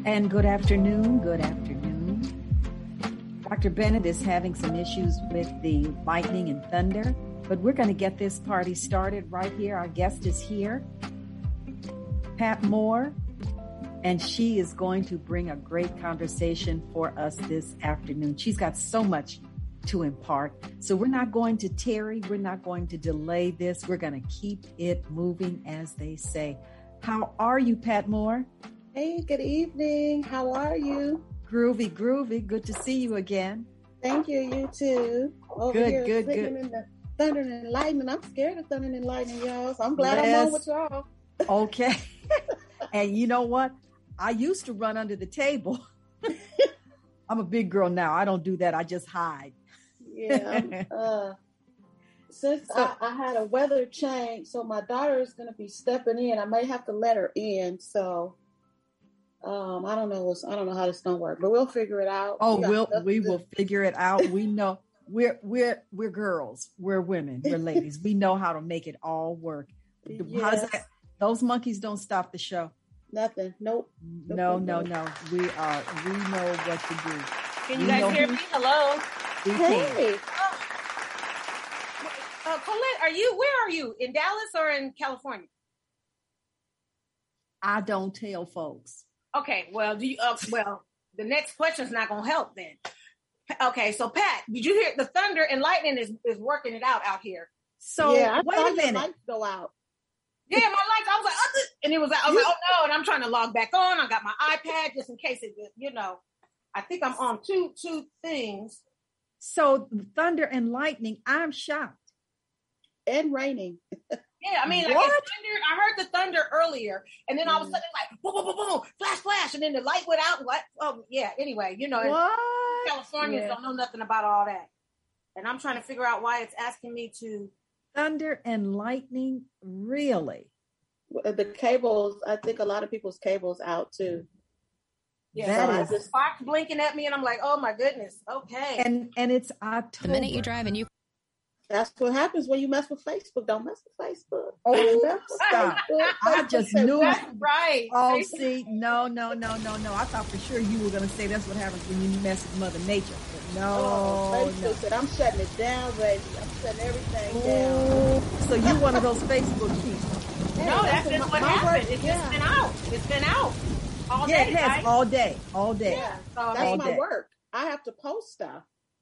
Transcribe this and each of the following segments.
And good afternoon. Good afternoon. Dr. Bennett is having some issues with the lightning and thunder, but we're going to get this party started right here. Our guest is here, Pat Moore, and she is going to bring a great conversation for us this afternoon. She's got so much to impart. So we're not going to tarry. We're not going to delay this. We're going to keep it moving, as they say. How are you, Pat Moore? Hey, good evening. How are you? Groovy, groovy. Good to see you again. Thank you. You too. Over good, here, good. In the thunder and lightning. I'm scared of thunder and lightning, y'all. So I'm glad I'm on with y'all. Okay. And you know what? I used to run under the table. I'm a big girl now. I don't do that. I just hide. Yeah. Since I had a weather change, so my daughter is going to be stepping in. I may have to let her in. So I don't know how this gonna work, but we'll figure it out. Oh, we will figure it out. We know we're girls, we're women, we're ladies. We know how to make it all work. Yes. How's that? Those monkeys don't stop the show. Nothing. Nope. No. We know what to do. Can you guys hear me? Hello. Hey. Colette, where are you? In Dallas or in California? I don't tell folks. Okay, well, the next question is not going to help then. Okay, so Pat, did you hear the thunder and lightning is working it out here? So yeah, wait a minute. Lights go out. Yeah, my lights. I was like, and it was like, I was like, oh no, and I'm trying to log back on. I got my iPad just in case it, I think I'm on two things. So thunder and lightning, I'm shocked. And raining. Yeah, I mean, like I heard the thunder earlier, and then all of a sudden, like, boom, boom, boom, boom, flash, flash, and then the light went out. Anyway, Californians don't know nothing about all that. And I'm trying to figure out why it's asking me to. Thunder and lightning, really? The cables, I think a lot of people's cables out, too. Yeah, that is sparks blinking at me, and I'm like, oh, my goodness, okay. And it's October. The minute you drive and you... That's what happens when you mess with Facebook. Don't mess with Facebook. Oh, stop. I just knew it. Right. Oh, see, no. I thought for sure you were going to say that's what happens when you mess with Mother Nature. But Facebook said, I'm shutting it down, baby. I'm shutting everything down. So you're one of those Facebook people. No, that's just what happened. It's just been out. It's been out all day. Yeah, it has right? all day. Yeah, that's my work. I have to post stuff.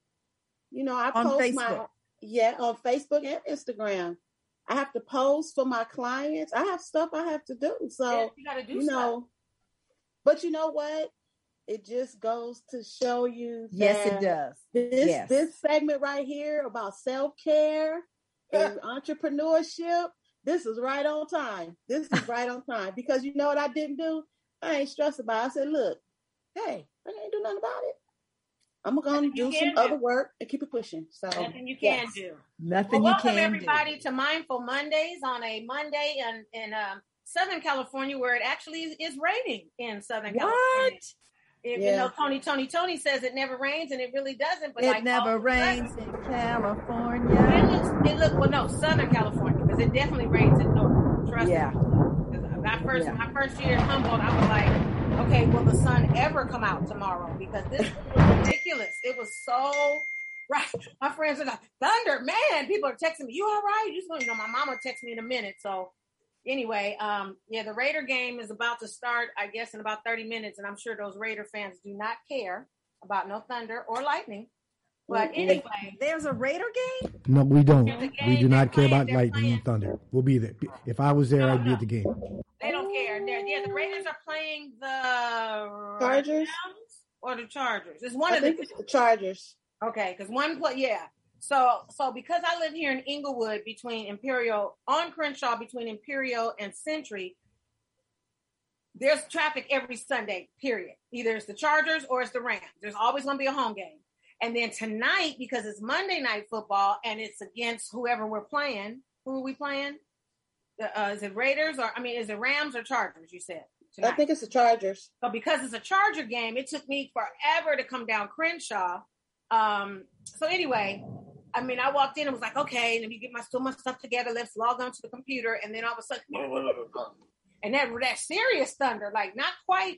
I post Facebook. on Facebook and Instagram. I have to post for my clients. I have stuff I have to do. So, you got to do stuff. But you know what? It just goes to show you that yes, it does. This segment right here about self-care and entrepreneurship, this is right on time. Because you know what I didn't do? I ain't stressed about it. I said, look, hey, I ain't do nothing about it. I'm going to do some other work and keep it pushing. So nothing you can do. Nothing you can do. Welcome everybody to Mindful Mondays on a Monday in Southern California, where it actually is raining in Southern California. Even though Tony says it never rains, and it really doesn't. But it never rains in California. It looks Southern California, because it definitely rains in North. Trust me. My first year in Humboldt, I was like, okay, will the sun ever come out tomorrow? Because this was ridiculous. It was so right. My friends are like, thunder, man. People are texting me, you all right? My mama will text me in a minute. So anyway, the Raider game is about to start, I guess, in about 30 minutes. And I'm sure those Raider fans do not care about no thunder or lightning. But anyway. There's a Raider game? No, we don't. We do not care about lightning and thunder. We'll be there. If I was there, I'd be at the game. They don't care. The Raiders are playing the Chargers or the Chargers. It's I think it's the Chargers. Okay, because one play, So because I live here in Inglewood on Crenshaw between Imperial and Century, there's traffic every Sunday, period. Either it's the Chargers or it's the Rams. There's always going to be a home game. And then tonight, because it's Monday Night Football and it's against whoever we're playing, who are we playing? Is it Raiders is it Rams or Chargers, you said? Tonight? I think it's the Chargers. So because it's a Charger game, it took me forever to come down Crenshaw. So anyway, I walked in and was like, okay, let me get my stuff together. Let's log on to the computer. And then all of a sudden, And that serious thunder, like not quite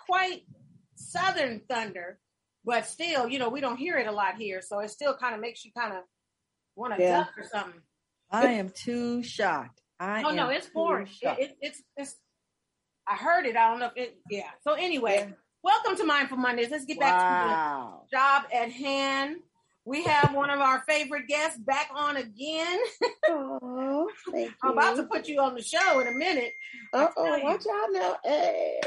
Southern thunder, but still, you know, we don't hear it a lot here. So it still kind of makes you kind of want to duck or something. I am too shocked. No, it's boring. It's I heard it. I don't know if it, So anyway, welcome to Mindful Mondays. Let's get back to the job at hand. We have one of our favorite guests back on again. Oh, thank you. I'm about to put you on the show in a minute. Watch out now. Hey.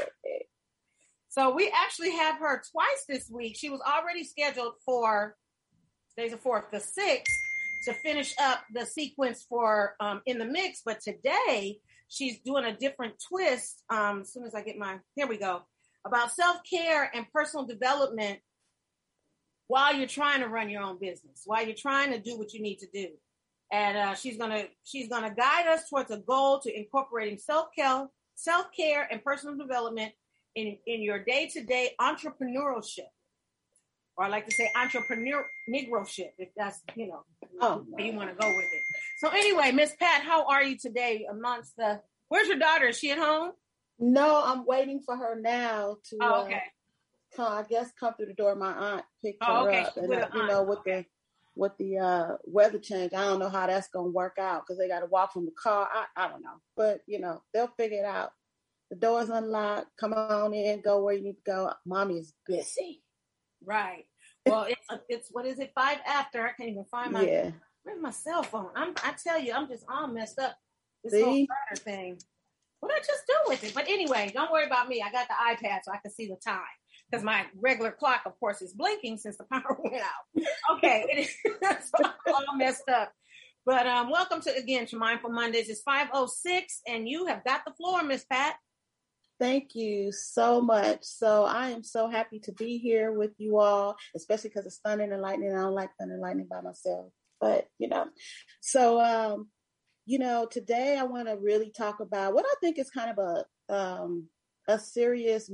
So we actually have her twice this week. She was already scheduled for today's the 4th, the 6th, to finish up the sequence for In the Mix. But today she's doing a different twist. As soon as I get here we go, about self-care and personal development while you're trying to run your own business, while you're trying to do what you need to do. And she's gonna guide us towards a goal to incorporating self-care and personal development in your day-to-day entrepreneurship. Or I like to say entrepreneurship, if that's, you know, where you want to go with it. So anyway, Miss Pat, how are you today where's your daughter? Is she at home? No, I'm waiting for her now to okay. Come through the door. My aunt picked her up, and with the weather change, I don't know how that's gonna work out because they got to walk from the car. I don't know, but you know they'll figure it out. The door's unlocked. Come on in. Go where you need to go. Mommy is busy. Right. Well, it's what is it? 5 after. I can't even find where's my cell phone? I tell you, I'm just all messed up. This whole burner thing. What did I just do with it? But anyway, don't worry about me. I got the iPad so I can see the time. Because my regular clock, of course, is blinking since the power went out. Okay, so I'm all messed up. But welcome to Mindful Mondays. It's 5:06, and you have got the floor, Miss Pat. Thank you so much. So I am so happy to be here with you all, especially because it's thunder and lightning. I don't like thunder and lightning by myself, but you know. So today I want to really talk about what I think is kind of a serious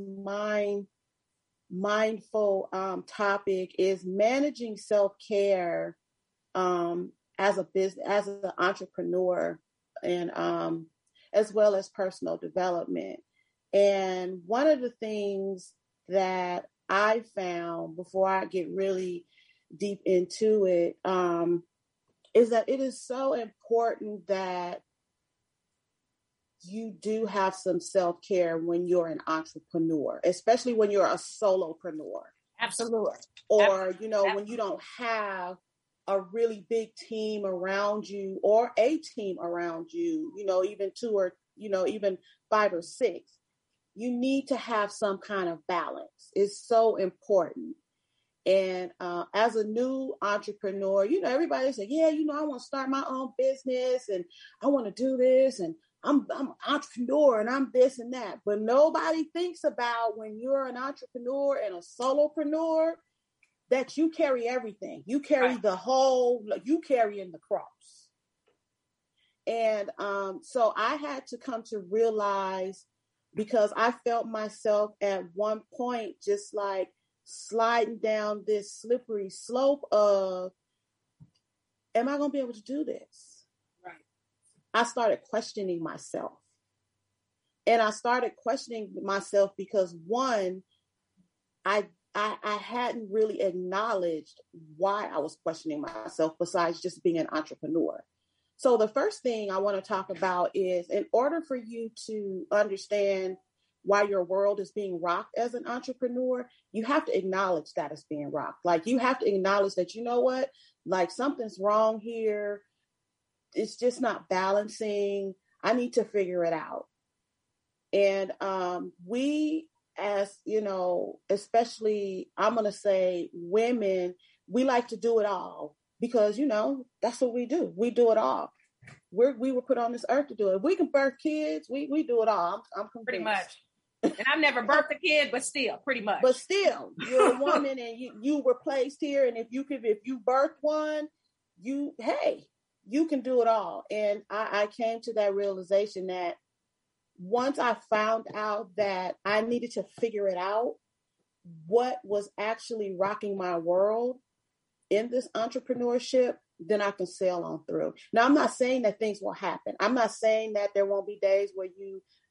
mindful topic is managing self-care as an entrepreneur and as well as personal development. And one of the things that I found before I get really deep into it is that it is so important that you do have some self-care when you're an entrepreneur, especially when you're a solopreneur. Absolutely. Or, when you don't have a really big team around you or a team around you, even 2 or, even 5 or 6, you need to have some kind of balance. It's so important. And as a new entrepreneur, everybody say, I want to start my own business and I want to do this and I'm an entrepreneur and I'm this and that. But nobody thinks about when you're an entrepreneur and a solopreneur that you carry everything. You carry you carry in the cross. And so I had to come to realize, because I felt myself at one point just like sliding down this slippery slope of, am I going to be able to do this? Right. I started questioning myself. And I started questioning myself because, one, I hadn't really acknowledged why I was questioning myself besides just being an entrepreneur. So the first thing I want to talk about is, in order for you to understand why your world is being rocked as an entrepreneur, you have to acknowledge that it's being rocked. Like, you have to acknowledge that, like something's wrong here. It's just not balancing. I need to figure it out. And we, as, especially, I'm going to say women, we like to do it all because, that's what we do. We do it all. We were put on this earth to do it. If we can birth kids, we do it all. I'm convinced. Pretty much. And I've never birthed a kid, but still, pretty much. But still, you're a woman and you were placed here. And if you birth one, you can do it all. And I came to that realization that once I found out that I needed to figure it out, what was actually rocking my world in this entrepreneurship, then I can sail on through. Now, I'm not saying that things will happen. I'm not saying that there won't be days where you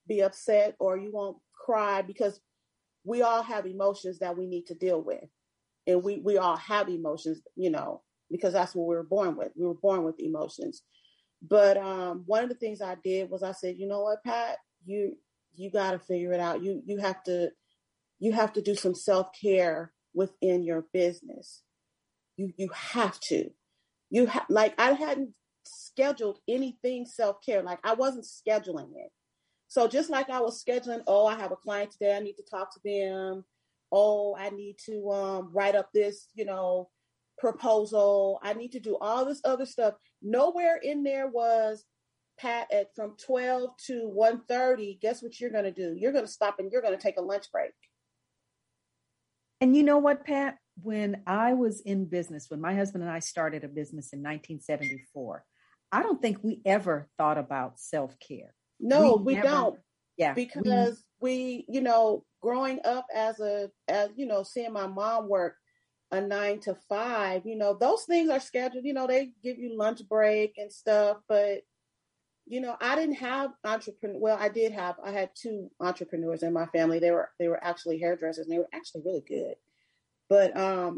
be upset or you won't cry, because we all have emotions that we need to deal with. And we all have emotions, because that's what we were born with. We were born with emotions. But one of the things I did was I said, you know what, Pat, you got to figure it out. You have to do some self-care within your business. You have to. Like, I hadn't scheduled anything self-care. Like, I wasn't scheduling it. So just like I was scheduling, I have a client today, I need to talk to them. I need to write up this, proposal. I need to do all this other stuff. Nowhere in there was, Pat, from 12 to 1:30, guess what you're going to do? You're going to stop and you're going to take a lunch break. And you know what, Pat? When I was in business, when my husband and I started a business in 1974, I don't think we ever thought about self-care. No, we don't. Yeah. Because we growing up as seeing my mom work a 9 to 5, those things are scheduled, they give you lunch break and stuff. But, I didn't have entrepreneur. Well, I had 2 entrepreneurs in my family. They were actually hairdressers, and they were actually really good. But,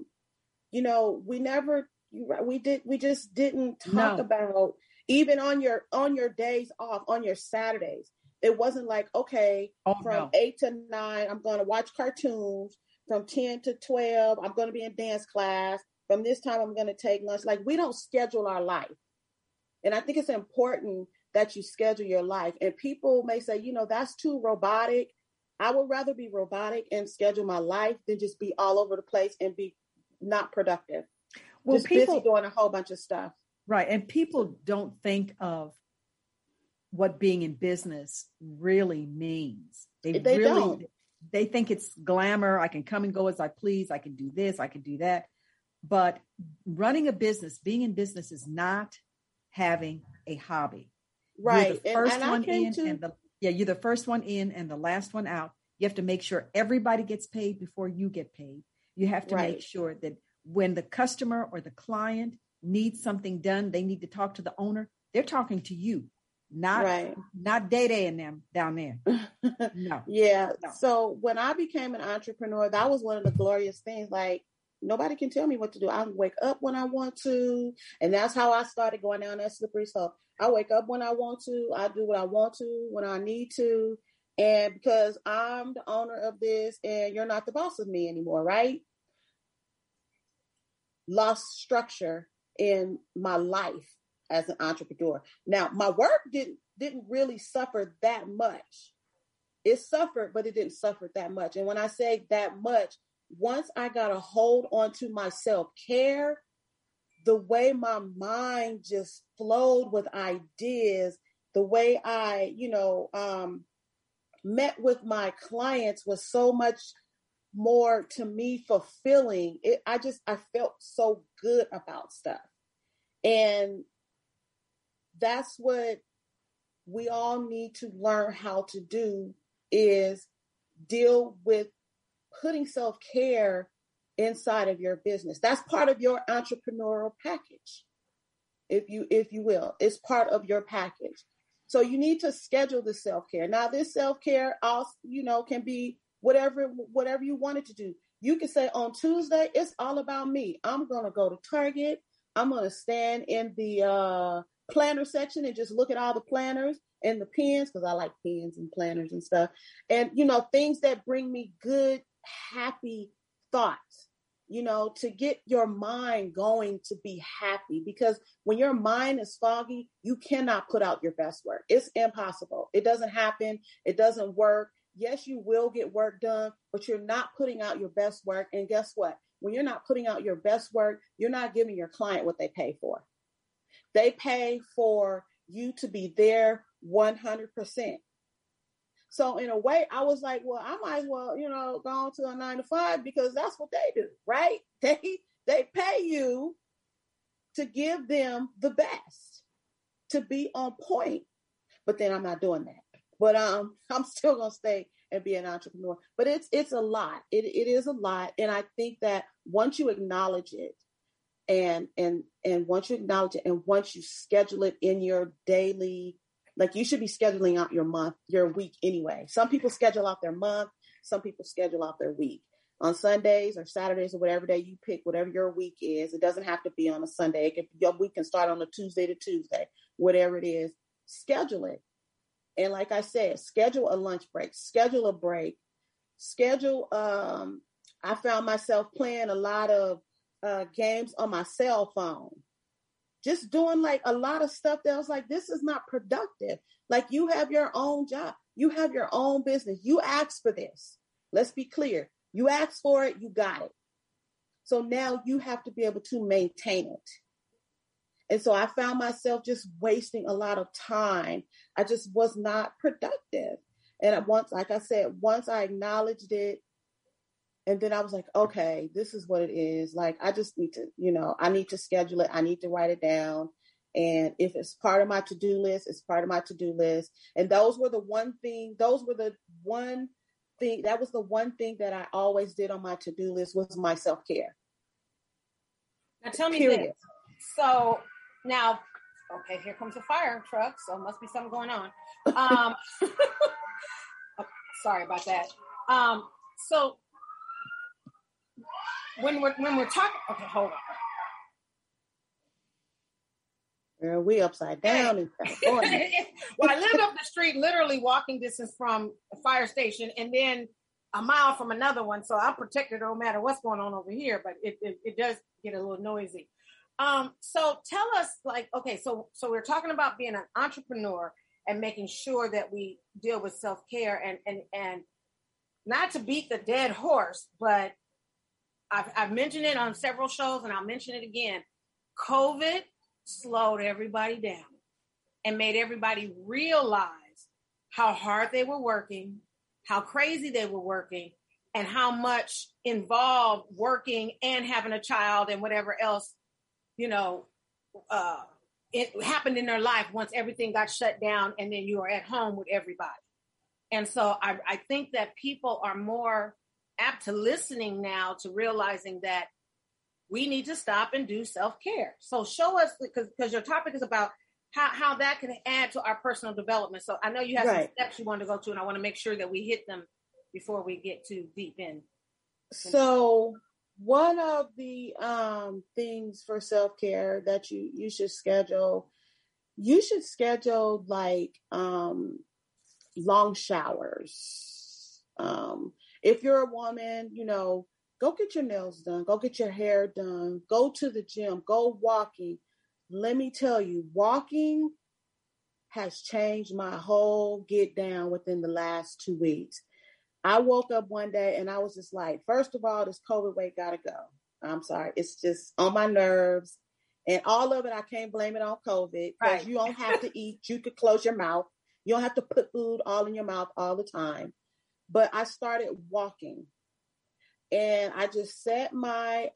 we just didn't talk about, even on your days off, on your Saturdays. It wasn't like, okay, from 8 to 9, I'm going to watch cartoons. From 10 to 12, I'm going to be in dance class. From this time, I'm going to take lunch. Like, we don't schedule our life. And I think it's important that you schedule your life. And people may say, that's too robotic. I would rather be robotic and schedule my life than just be all over the place and be not productive. Well, just busy doing a whole bunch of stuff. Right. And people don't think of what being in business really means. They really don't. They think it's glamour. I can come and go as I please. I can do this. I can do that. But running a business, being in business, is not having a hobby. Right. You're the first one in, you're the first one in and the last one out. You have to make sure everybody gets paid before you get paid. You have to make sure that when the customer or the client needs something done, they need to talk to the owner. They're talking to you. Not Day and them down there. No. Yeah. No. So when I became an entrepreneur, that was one of the glorious things. Like, nobody can tell me what to do. I wake up when I want to. And that's how I started going down that slippery slope. I wake up when I want to. I do what I want to when I need to. And because I'm the owner of this and you're not the boss of me anymore, right? Lost structure in my life as an entrepreneur. Now, my work didn't really suffer that much. It suffered, but it didn't suffer that much. And when I say that much, once I got a hold onto my self-care, the way my mind just flowed with ideas, the way I, met with my clients was so much more, to me, fulfilling. I felt so good about stuff. And that's what we all need to learn how to do, is deal with putting self-care inside of your business. That's part of your entrepreneurial package, if you will. It's part of your package. So you need to schedule the self-care. Now, this self-care also, can be whatever you wanted to do. You can say, on Tuesday, it's all about me. I'm going to go to Target. I'm going to stand in the planner section and just look at all the planners and the pens, because I like pens and planners and stuff. And, things that bring me good, happy thoughts, to get your mind going to be happy. Because when your mind is foggy, you cannot put out your best work. It's impossible. It doesn't happen. It doesn't work. Yes, you will get work done, but you're not putting out your best work. And guess what? When you're not putting out your best work, you're not giving your client what they pay for. They pay for you to be there 100%. So in a way, I was like, well, I might as well, go on to a 9 to 5, because that's what they do, right? They pay you to give them the best, to be on point. But then I'm not doing that. But I'm still gonna stay and be an entrepreneur. But it's a lot. It is a lot. And I think that once you acknowledge it, and once you acknowledge it, and once you schedule it in your daily, Like you should be scheduling out your week anyway. Some people schedule out their month. Some people schedule out their week. On Sundays or Saturdays or whatever day you pick, whatever your week is, it doesn't have to be on a Sunday. Your week can start on a Tuesday to Tuesday, whatever it is, schedule it. And like I said, schedule a lunch break, schedule a break, schedule, I found myself playing a lot of games on my cell phone, just doing like a lot of stuff that I was like, this is not productive. Like you have your own job, you have your own business. You asked for this. Let's be clear. You asked for it, you got it. So now you have to be able to maintain it. And so I found myself just wasting a lot of time. I just was not productive. And once I acknowledged it, and then I was like, okay, this is what it is. Like, I just need to, I need to schedule it. I need to write it down. And if it's part of my to-do list, it's part of my to-do list. And that was the one thing that I always did on my to-do list was my self-care. Now tell me this. So now, okay, here comes a fire truck. So must be something going on. Sorry about that. So when we're talking, okay, hold on. We upside down in California. Well, I lived up the street, literally walking distance from a fire station, and then a mile from another one. So I'm protected no matter what's going on over here, but it does get a little noisy. So tell us, like, okay, so we're talking about being an entrepreneur and making sure that we deal with self-care and not to beat the dead horse, but I've mentioned it on several shows and I'll mention it again. COVID slowed everybody down and made everybody realize how hard they were working, how crazy they were working, and how much involved working and having a child and whatever else, it happened in their life once everything got shut down and then you are at home with everybody. And so I think that people are more apt to listening now to realizing that we need to stop and do self-care. So show us, because your topic is about how that can add to our personal development. So I know you have some steps you want to go to, and I want to make sure that we hit them before we get too deep in. So one of the things for self-care that you should schedule like long showers. If you're a woman, go get your nails done, go get your hair done, go to the gym, go walking. Let me tell you, walking has changed my whole get down within the last 2 weeks. I woke up one day and I was just like, first of all, this COVID weight gotta go. I'm sorry. It's just on my nerves. And all of it, I can't blame it on COVID because you don't have to eat. You could close your mouth. You don't have to put food all in your mouth all the time. But I started walking. And I just set my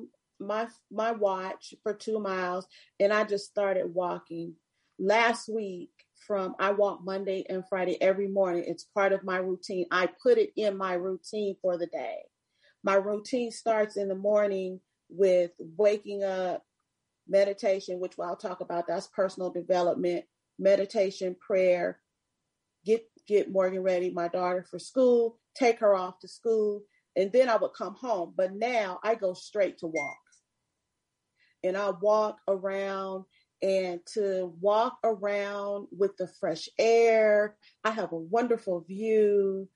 my watch for 2 miles, and I just started walking. Last week, I walk Monday and Friday every morning. It's part of my routine. I put it in my routine for the day. My routine starts in the morning with waking up, meditation, which I'll talk about. That's personal development, meditation, prayer, get Morgan ready, my daughter, for school, take her off to school. And then I would come home. But now I go straight to walk. And I walk around, and to walk around with the fresh air, I have a wonderful view,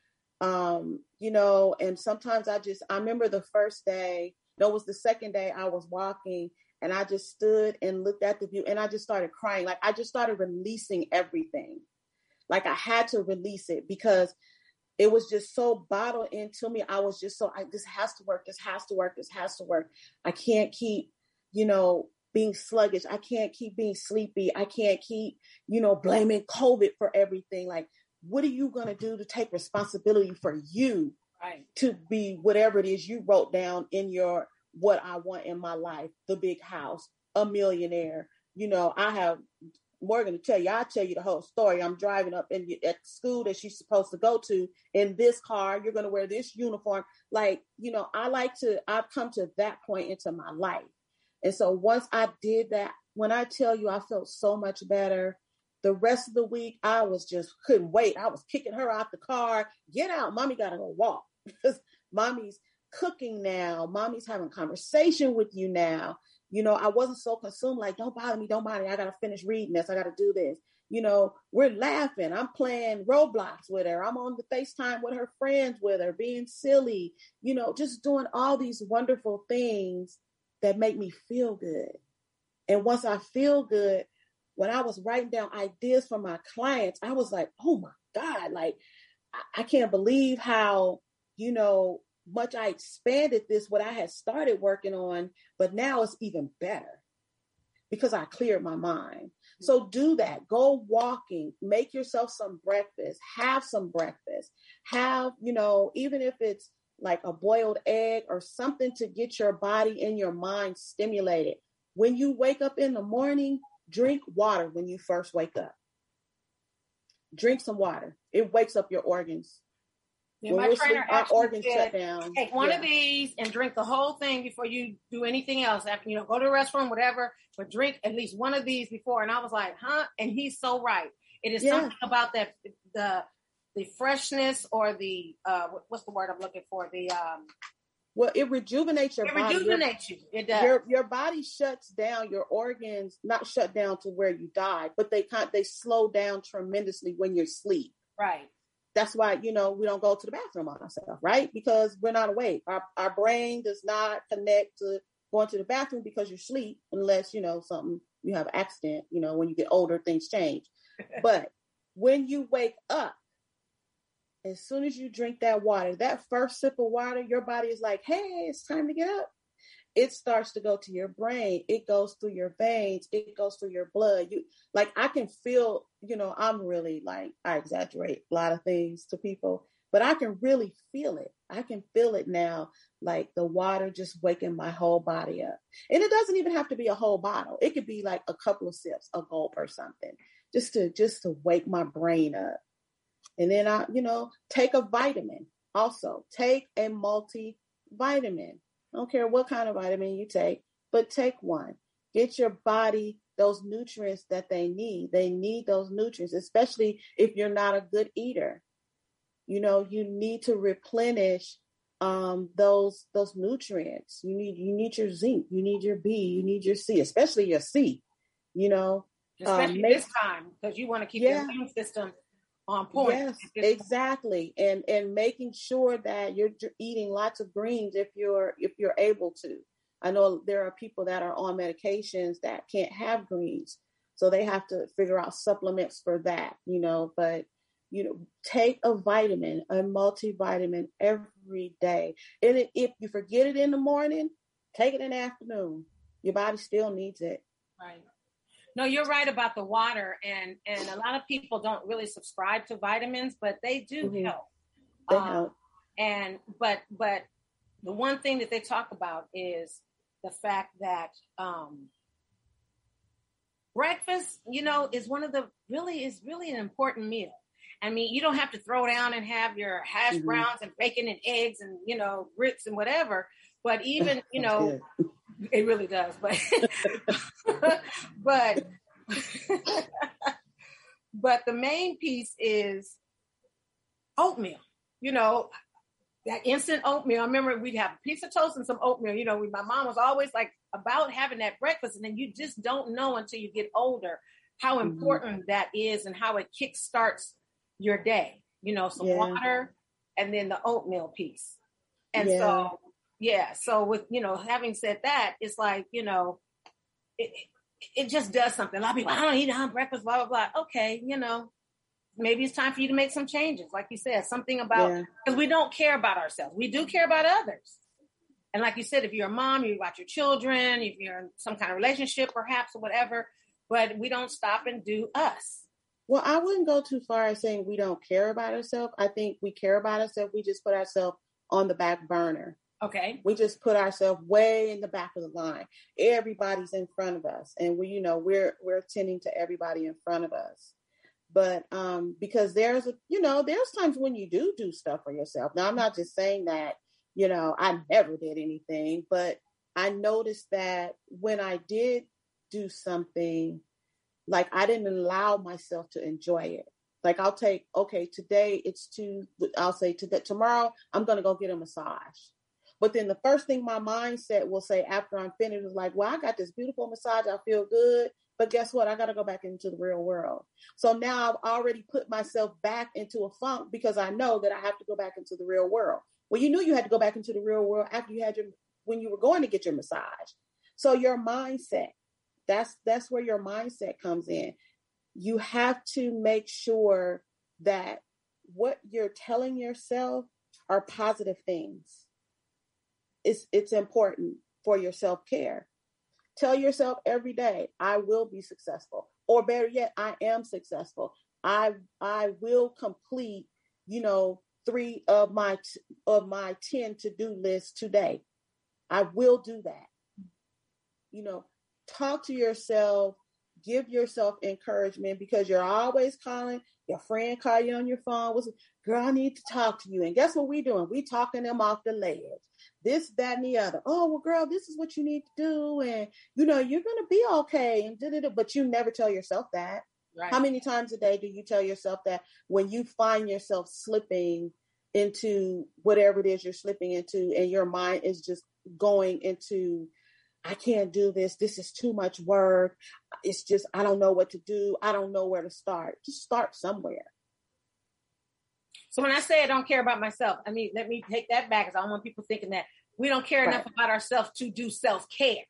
and sometimes I remember the first day, it was the second day I was walking, and I just stood and looked at the view, and I just started crying. Like I just started releasing everything. Like I had to release it because it was just so bottled into me. I was just this has to work. This has to work. This has to work. I can't keep, being sluggish. I can't keep being sleepy. I can't keep, blaming COVID for everything. Like, what are you going to do to take responsibility for you to be whatever it is you wrote down in your, what I want in my life, the big house, a millionaire. I have Morgan to tell you, I'll tell you the whole story. I'm driving up at school that she's supposed to go to in this car. You're going to wear this uniform. Like, I've come to that point into my life. And so once I did that, when I tell you I felt so much better, The rest of the week, I was just couldn't wait. I was kicking her out the car. Get out. Mommy got to go walk because mommy's cooking now. Mommy's having conversation with you now. You know, I wasn't so consumed like, don't bother me. Don't bother me. I got to finish reading this. I got to do this. You know, we're laughing. I'm playing Roblox with her. I'm on the FaceTime with her friends with her, being silly, you know, just doing all these wonderful things that make me feel good. And once I feel good, when I was writing down ideas for my clients, I was like, oh my God, like, I can't believe how, you know, much I expanded this, what I had started working on, but now it's even better because I cleared my mind. So do that. Go walking, make yourself some breakfast, have some breakfast, have, you know, even if it's like a boiled egg or something to get your body and your mind stimulated. When you wake up in the morning, drink water when you first wake up. Drink some water. It wakes up your organs. Yeah, my trainer our organs shut down. Take one of these and drink the whole thing before you do anything else. After, you know, go to the restroom, whatever, but drink at least one of these before. And I was like, huh? And he's so right. It is something about that, the freshness or the, what's the word I'm looking for? Well, it rejuvenates your body. It rejuvenates you. It does. Your body shuts down, your organs, not shut down to where you die, but they slow down tremendously when you're asleep. Right. That's why, you know, we don't go to the bathroom on ourselves, right? Because we're not awake. Our brain does not connect to going to the bathroom because you sleep, unless, you know, you have an accident, you know, when you get older, things change. But when you wake up, as soon as you drink that water, that first sip of water, your body is like, hey, it's time to get up. It starts to go to your brain. It goes through your veins. It goes through your blood. I can feel, you know, I'm really like, I exaggerate a lot of things to people, but I can really feel it. I can feel it now, like the water just waking my whole body up. And it doesn't even have to be a whole bottle. It could be like a couple of sips, a gulp or something, just to wake my brain up. And then I, you know, take a vitamin. Also, take a multivitamin. I don't care what kind of vitamin you take, but take one. Get your body those nutrients that they need. They need those nutrients, especially if you're not a good eater. You know, you need to replenish those nutrients. You need your zinc. You need your B. You need your C, especially your C. You know, especially this time, because you want to keep your immune system on point. Yes, exactly. And making sure that you're eating lots of greens if you're able to. I know there are people that are on medications that can't have greens, so they have to figure out supplements for that, you know, but you know, take a vitamin, a multivitamin every day. And if you forget it in the morning, take it in the afternoon. Your body still needs it. Right. No, you're right about the water, and a lot of people don't really subscribe to vitamins, but they do help. They help. And but the one thing that they talk about is the fact that breakfast, you know, is really an important meal. I mean, you don't have to throw down and have your hash browns and bacon and eggs and, you know, grits and whatever. But even, you know, it really does. But but the main piece is oatmeal. You know, that instant oatmeal. I remember we'd have a piece of toast and some oatmeal. You know, my mom was always like about having that breakfast, and then you just don't know until you get older how important that is and how it kickstarts your day. You know, some water and then the oatmeal piece. And so with, you know, having said that, it's like, you know, it just does something. A lot of people, I don't eat breakfast, blah, blah, blah. Okay, you know, maybe it's time for you to make some changes. Like you said, something about, because we don't care about ourselves. We do care about others. And like you said, if you're a mom, you watch your children, if you're in some kind of relationship, perhaps, or whatever, but we don't stop and do us. Well, I wouldn't go too far as saying we don't care about ourselves. I think we care about ourselves. We just put ourselves on the back burner. Okay. We just put ourselves way in the back of the line. Everybody's in front of us. And we're attending to everybody in front of us. But because there's times when you do stuff for yourself. Now, I'm not just saying that, you know, I never did anything, but I noticed that when I did do something like I didn't allow myself to enjoy it. Like I'll take, okay, today I'll say tomorrow I'm going to go get a massage. But then the first thing my mindset will say after I'm finished is like, well, I got this beautiful massage. I feel good. But guess what? I got to go back into the real world. So now I've already put myself back into a funk because I know that I have to go back into the real world. Well, you knew you had to go back into the real world after when you were going to get your massage. So your mindset, that's where your mindset comes in. You have to make sure that what you're telling yourself are positive things. It's important for your self-care. Tell yourself every day, I will be successful. Or better yet, I am successful. I will complete, 3 of my 10 to-do lists today. I will do that. Talk to yourself, give yourself encouragement, because you're always calling. Your friend call you on your phone. Girl, I need to talk to you. And guess what we doing? We talking them off the ledge. This, that, and the other. Oh, well, girl, this is what you need to do. And, you're going to be okay. And but you never tell yourself that. Right. How many times a day do you tell yourself that when you find yourself slipping into whatever it is you're slipping into and your mind is just going into, I can't do this. This is too much work. It's just, I don't know what to do. I don't know where to start. Just start somewhere. So when I say I don't care about myself, let me take that back, because I don't want people thinking that we don't care enough about ourselves to do self-care.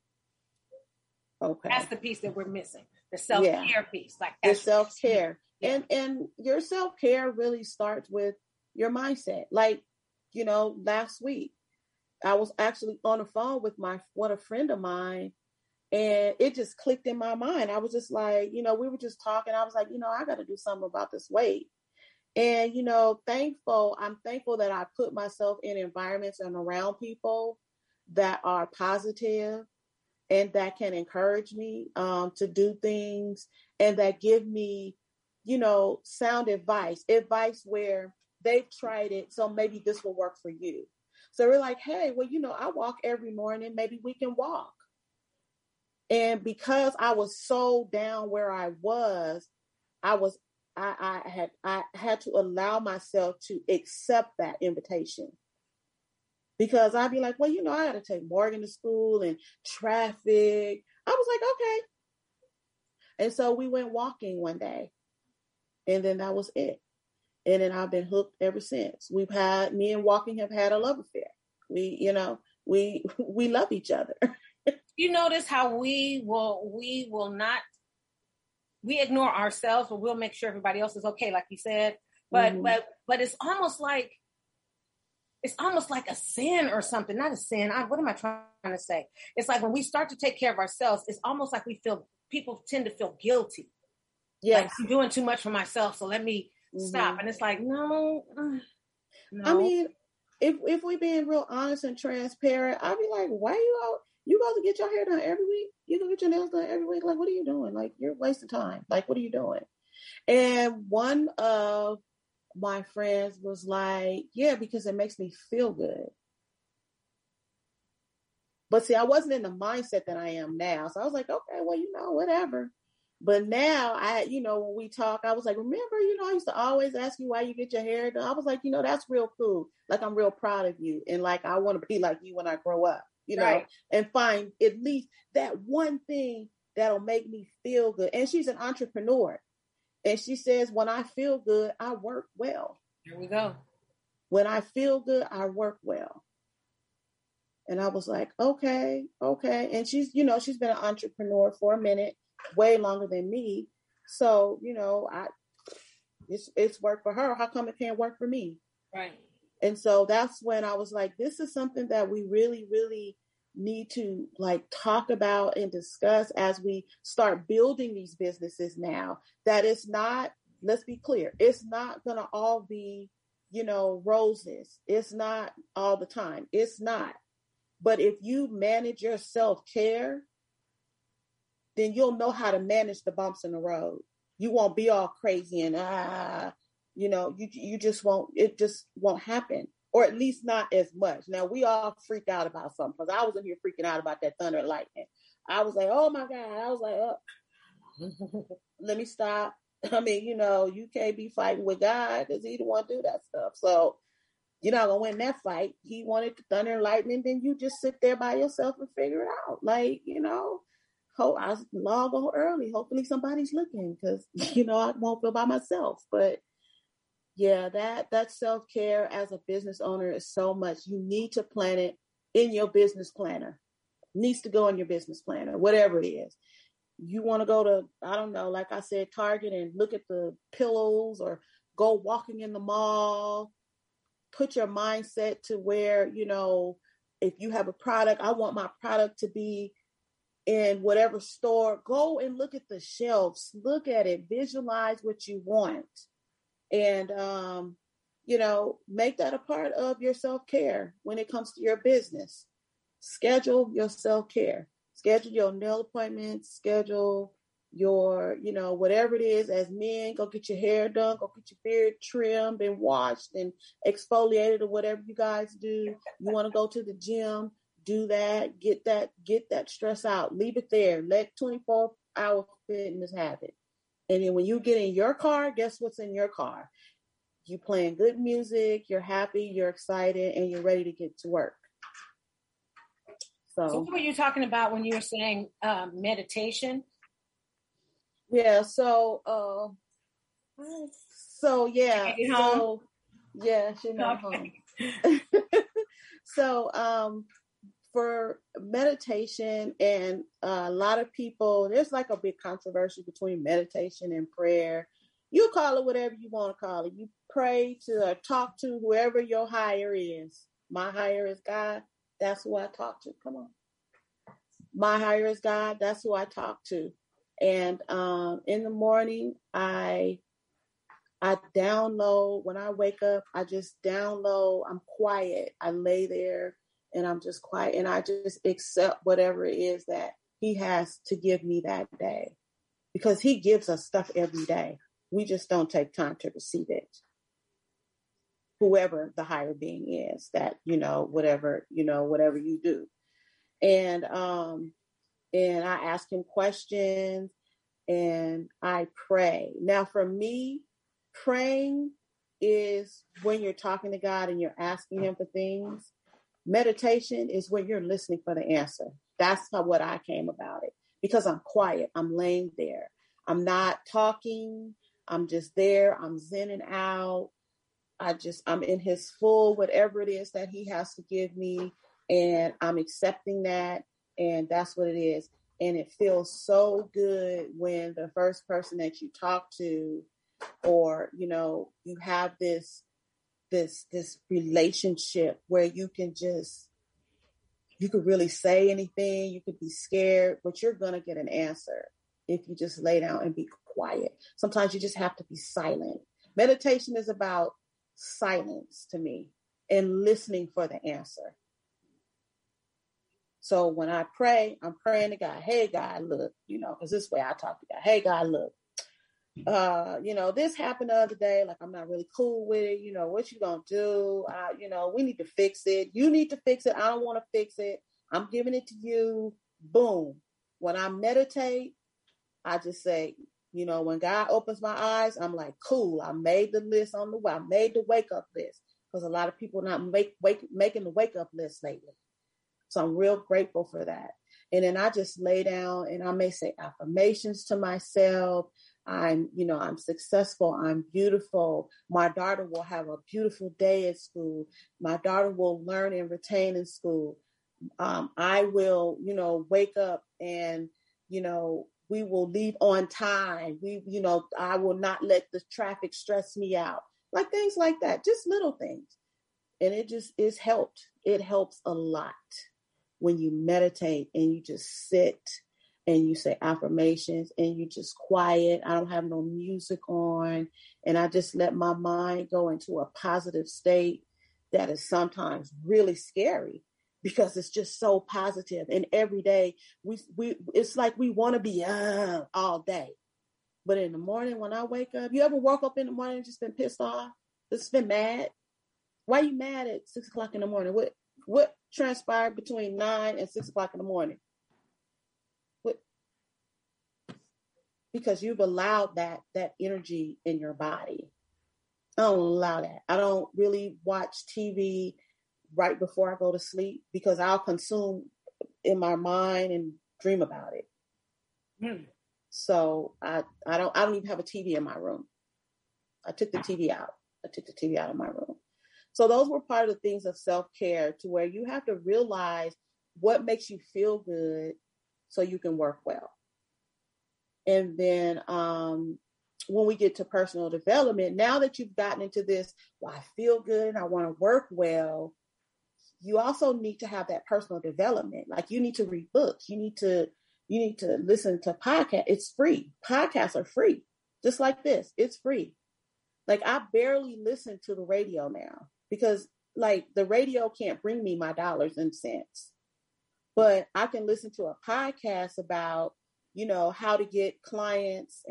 Okay. That's the piece that we're missing. The self-care piece. Like that's the self-care. Yeah. And your self-care really starts with your mindset. Like, last week, I was actually on the phone with a friend of mine, and it just clicked in my mind. I was just like, we were just talking. I was like, I got to do something about this weight. And, I'm thankful that I put myself in environments and around people that are positive and that can encourage me to do things, and that give me, sound advice where they've tried it. So maybe this will work for you. So we're like, hey, well, I walk every morning. Maybe we can walk. And because I was so down where I had to allow myself to accept that invitation, because I'd be like, well, I got to take Morgan to school and traffic. I was like, okay. And so we went walking one day, and then that was it. And then I've been hooked ever since. Me and walking have had a love affair. We love each other. You notice how we ignore ourselves, but we'll make sure everybody else is okay, like you said. But but it's almost like a sin or something. Not a sin. What am I trying to say? It's like when we start to take care of ourselves, it's almost like people tend to feel guilty. Yeah, like, I'm doing too much for myself, so let me stop. And it's like, no. I mean, if we're being real honest and transparent, I'd be like, why you go to get your hair done every week? You go get your nails done every week? Like, what are you doing? Like, you're wasting time. Like, what are you doing? And one of my friends was like, yeah, because it makes me feel good. But see, I wasn't in the mindset that I am now. So I was like, okay, well, whatever. But now when we talk, I was like, remember, I used to always ask you why you get your hair done. I was like, that's real cool. Like, I'm real proud of you. And like, I want to be like you when I grow up, right. And find at least that one thing that'll make me feel good. And she's an entrepreneur. And she says, when I feel good, I work well. Here we go. When I feel good, I work well. And I was like, okay. And she's been an entrepreneur for a minute, way longer than me. So, it's worked for her. How come it can't work for me? Right. And so that's when I was like, this is something that we really, really need to like talk about and discuss as we start building these businesses now. That it's not, let's be clear, it's not going to all be, roses. It's not all the time. It's not. But if you manage your self-care, then you'll know how to manage the bumps in the road. You won't be all crazy and, you just won't, it just won't happen. Or at least not as much. Now, we all freak out about something, because I was in here freaking out about that thunder and lightning. I was like, oh my God. I was like, oh. Let me stop. I mean, you can't be fighting with God because he the one do that stuff. So you're not gonna win that fight. He wanted thunder and lightning, then you just sit there by yourself and figure it out. Like, I log on early. Hopefully somebody's looking because I won't feel by myself. But yeah, that self-care as a business owner is so much. You need to plan it in your business planner. It needs to go in your business planner, whatever it is. You want to go to, I don't know, like I said, Target and look at the pillows or go walking in the mall. Put your mindset to where, if you have a product, I want my product to be in whatever store. Go and look at the shelves. Look at it. Visualize what you want. And, make that a part of your self-care when it comes to your business. Schedule your self-care. Schedule your nail appointments. Schedule your, whatever it is. As men, go get your hair done. Go get your beard trimmed and washed and exfoliated or whatever you guys do. You want to go to the gym, do that. Get that stress out. Leave it there. Let 24-hour fitness have it. And then when you get in your car, guess what's in your car? You playing good music, you're happy, you're excited, and you're ready to get to work. So what were you talking about when you were saying meditation? Yeah, so yeah. So yeah, she's not home. So for meditation and a lot of people, there's like a big controversy between meditation and prayer. You call it whatever you want to call it. You pray to or talk to whoever your higher is. My higher is God. That's who I talk to. Come on. My higher is God. That's who I talk to. And in the morning, I download. When I wake up, I just download. I'm quiet. I lay there and I'm just quiet. And I just accept whatever it is that he has to give me that day. Because he gives us stuff every day. We just don't take time to receive it. Whoever the higher being is, that, whatever you do. And I ask him questions and I pray. Now for me, praying is when you're talking to God and you're asking him for things. Meditation is when you're listening for the answer. That's what I came about it. Because I'm quiet. I'm laying there. I'm not talking. I'm just there. I'm zenning out. I'm in his full, whatever it is that he has to give me. And I'm accepting that. And that's what it is. And it feels so good when the first person that you talk to, or, you have this relationship where you could really say anything. You could be scared, but you're going to get an answer if you just lay down and be quiet. Sometimes you just have to be silent. Meditation is about silence to me and listening for the answer. So when I pray, I'm praying to God. Hey, God, look, because this way I talk to God. Hey, God, look, this happened the other day. Like, I'm not really cool with it. What you gonna do? We need to fix it. You need to fix it. I don't want to fix it. I'm giving it to you. Boom. When I meditate, I just say, when God opens my eyes, I'm like, cool. I made the list on the way. I made the wake up list because a lot of people are not making the wake up list lately. So I'm real grateful for that. And then I just lay down and I may say affirmations to myself. I'm successful. I'm beautiful. My daughter will have a beautiful day at school. My daughter will learn and retain in school. I will, wake up and, we will leave on time. I will not let the traffic stress me out. Like things like that, just little things. And it just is helped. It helps a lot when you meditate and you just sit and you say affirmations and you just quiet. I don't have no music on. And I just let my mind go into a positive state that is sometimes really scary because it's just so positive. And every day we it's like we want to be all day. But in the morning when I wake up, you ever woke up in the morning and just been pissed off? Just been mad? Why are you mad at 6 o'clock in the morning? What transpired between 9 and 6 o'clock in the morning? because you've allowed that energy in your body. I don't allow that. I don't really watch TV right before I go to sleep because I'll consume in my mind and dream about it. So I don't even have a TV in my room. I took the TV out. I took the TV out of my room. So those were part of the things of self-care, to where you have to realize what makes you feel good so you can work well. And then when we get to personal development, now that you've gotten into this, well, I feel good and I want to work well, you also need to have that personal development. Like, you need to read books. You need to listen to podcasts. It's free. Podcasts are free. Just like this, it's free. Like, I barely listen to the radio now because, like, the radio can't bring me my dollars and cents. But I can listen to a podcast about, how to get clients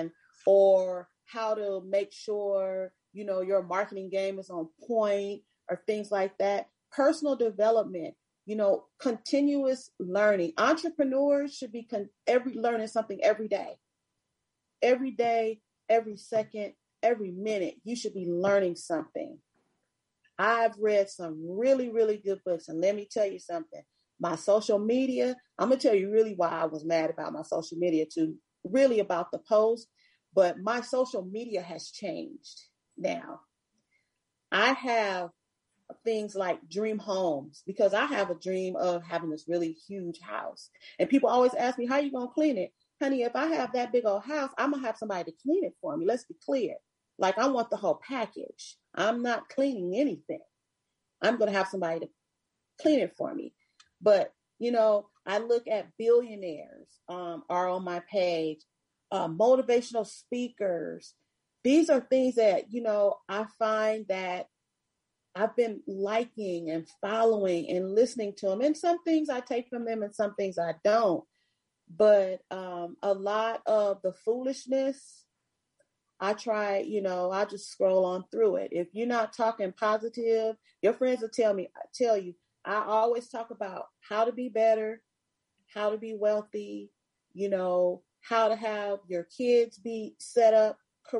or how to make sure, your marketing game is on point or things like that. Personal development, continuous learning. Entrepreneurs should be learning something every day. Every day, every second, every minute, you should be learning something. I've read some really, really good books. And let me tell you something. My social media, I'm going to tell you really why I was mad about my social media too, really about the post, but my social media has changed now. I have things like dream homes because I have a dream of having this really huge house. And people always ask me, how are you going to clean it? Honey, if I have that big old house, I'm going to have somebody to clean it for me. Let's be clear. Like, I want the whole package. I'm not cleaning anything. I'm going to have somebody to clean it for me. But, I look at billionaires are on my page, motivational speakers. These are things that, I find that I've been liking and following and listening to them. And some things I take from them and some things I don't. But a lot of the foolishness, I try, I just scroll on through it. If you're not talking positive, your friends will tell you, I always talk about how to be better, how to be wealthy, how to have your kids be set up,